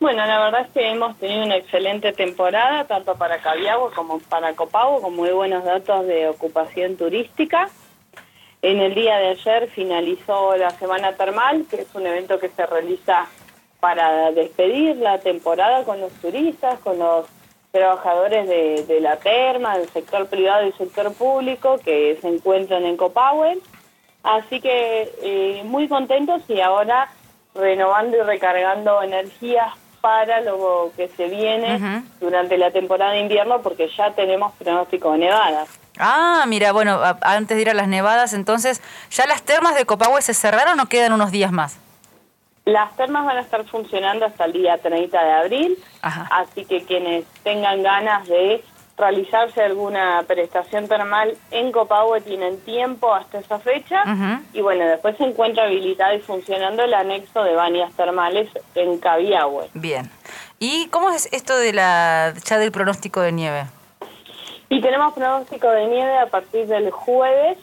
Bueno, la verdad es que hemos tenido una excelente temporada, tanto para Cabiagua como para Copahue, con muy buenos datos de ocupación turística. En el día de ayer finalizó la Semana Termal, que es un evento que se realiza para despedir la temporada con los turistas, con los trabajadores de la terma, del sector privado y sector público que se encuentran en Copahue. Así que muy contentos y ahora renovando y recargando energías para lo que se viene durante la temporada de invierno, porque ya tenemos pronóstico de nevadas. Ah, mira, bueno, antes de ir a las nevadas, entonces, ¿ya las termas de Copahue se cerraron o quedan unos días más? Las termas van a estar funcionando hasta el día 30 de abril, así que quienes tengan ganas de realizarse alguna prestación termal en Copahue tienen tiempo hasta esa fecha. Y bueno, después se encuentra habilitado y funcionando el anexo de bañas termales en Cabiagua. Bien. ¿Y cómo es esto de ya del pronóstico de nieve? Y tenemos pronóstico de nieve a partir del jueves,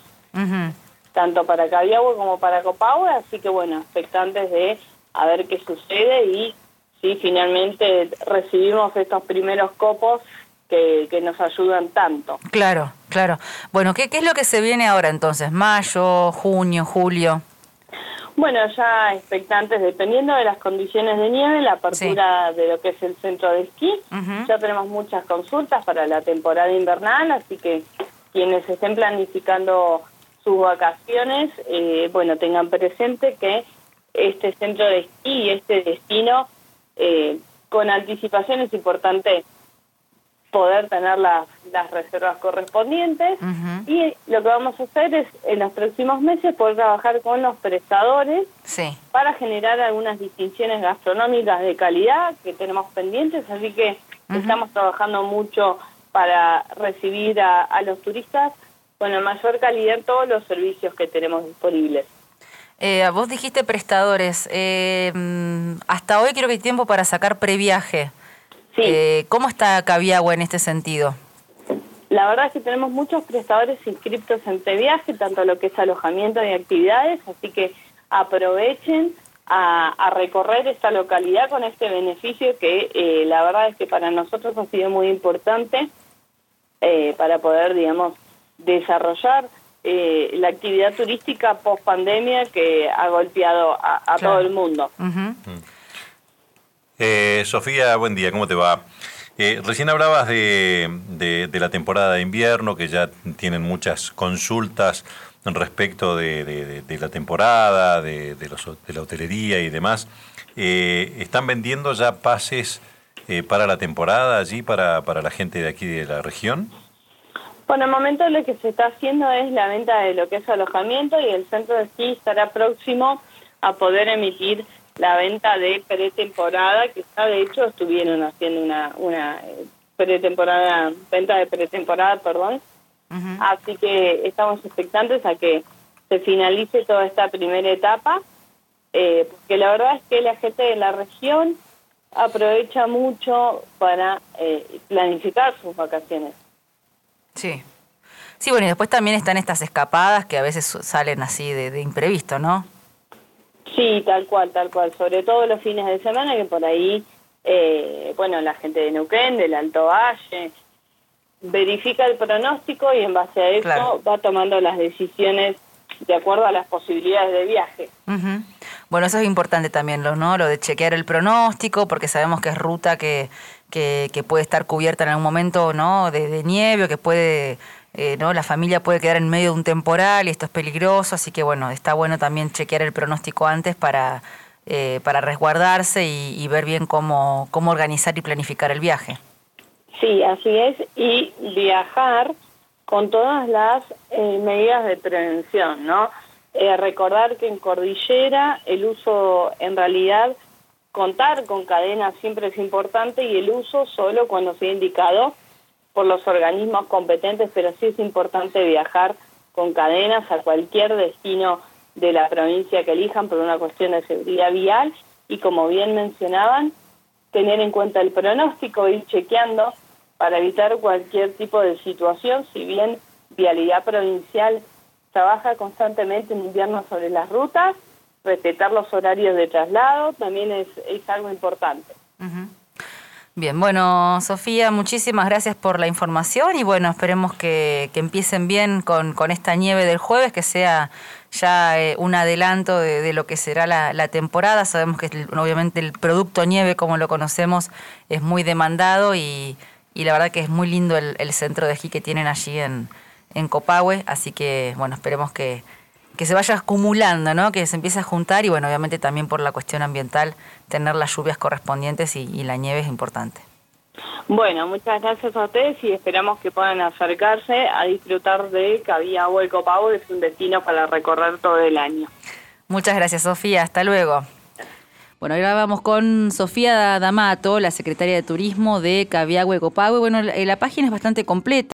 tanto para Cabiagua como para Copahue, así que bueno, expectantes de a ver qué sucede y si finalmente recibimos estos primeros copos que nos ayudan tanto. Claro, claro. Bueno, ¿qué es lo que se viene ahora entonces? ¿Mayo, junio, julio? Bueno, ya expectantes, dependiendo de las condiciones de nieve, la apertura de lo que es el centro de esquí. Ya tenemos muchas consultas para la temporada invernal, así que quienes estén planificando sus vacaciones, bueno, tengan presente que este centro de esquí y este destino, con anticipación es importante poder tener las reservas correspondientes. Y lo que vamos a hacer es en los próximos meses poder trabajar con los prestadores para generar algunas distinciones gastronómicas de calidad que tenemos pendientes, así que estamos trabajando mucho para recibir a los turistas con la mayor calidad en todos los servicios que tenemos disponibles. Vos dijiste prestadores, hasta hoy creo que hay tiempo para sacar previaje. Sí. ¿Cómo está Cabiagua en este sentido? La verdad es que tenemos muchos prestadores inscriptos en previaje, tanto lo que es alojamiento y actividades, así que aprovechen a recorrer esta localidad con este beneficio que la verdad es que para nosotros ha sido muy importante para poder, digamos, desarrollar la actividad turística post pandemia que ha golpeado a todo el mundo. Sofía, buen día, ¿cómo te va? Recién hablabas de la temporada de invierno, que ya tienen muchas consultas respecto de la temporada, de la hotelería y demás. ¿Están vendiendo ya pases para la temporada allí, para la gente de aquí de la región? Bueno, el momento lo que se está haciendo es la venta de lo que es alojamiento y el centro de esquí estará próximo a poder emitir la venta de pretemporada, que ya de hecho estuvieron haciendo una pretemporada, venta de pretemporada, perdón. Así que estamos expectantes a que se finalice toda esta primera etapa, porque la verdad es que la gente de la región aprovecha mucho para planificar sus vacaciones. Sí. Sí, bueno, y después también están estas escapadas que a veces salen así de imprevisto, ¿no? Sí, tal cual, sobre todo los fines de semana, que por ahí, bueno, la gente de Neuquén, del Alto Valle, verifica el pronóstico y en base a eso va tomando las decisiones de acuerdo a las posibilidades de viaje. Bueno, eso es importante también, ¿no? Lo de chequear el pronóstico, porque sabemos que es ruta que puede estar cubierta en algún momento, ¿no? De nieve, o que puede... ¿no? La familia puede quedar en medio de un temporal y esto es peligroso, así que bueno, está bueno también chequear el pronóstico antes para resguardarse y ver bien cómo organizar y planificar el viaje. Sí, así es, y viajar con todas las medidas de prevención, ¿no? Recordar que en cordillera el uso, en realidad, contar con cadenas siempre es importante y el uso solo cuando sea indicado por los organismos competentes, pero sí es importante viajar con cadenas a cualquier destino de la provincia que elijan por una cuestión de seguridad vial y, como bien mencionaban, tener en cuenta el pronóstico, ir chequeando para evitar cualquier tipo de situación. Si bien Vialidad Provincial trabaja constantemente en invierno sobre las rutas, respetar los horarios de traslado también es algo importante. Bien, bueno, Sofía, muchísimas gracias por la información y bueno, esperemos que empiecen bien con esta nieve del jueves, que sea ya un adelanto de lo que será la temporada. Sabemos que obviamente el producto nieve, como lo conocemos, es muy demandado y la verdad que es muy lindo el centro de esquí que tienen allí en Copahue, así que bueno, esperemos que se vaya acumulando, ¿no? Que se empiece a juntar y bueno, obviamente también por la cuestión ambiental, tener las lluvias correspondientes y la nieve es importante. Bueno, muchas gracias a ustedes y esperamos que puedan acercarse a disfrutar de Cabiagüe y Copahue, que es un destino para recorrer todo el año. Muchas gracias, Sofía. Hasta luego. Bueno, ahora vamos con Sofía D'Amato, la secretaria de Turismo de Cabiagüe y Copahue. Bueno, la página es bastante completa.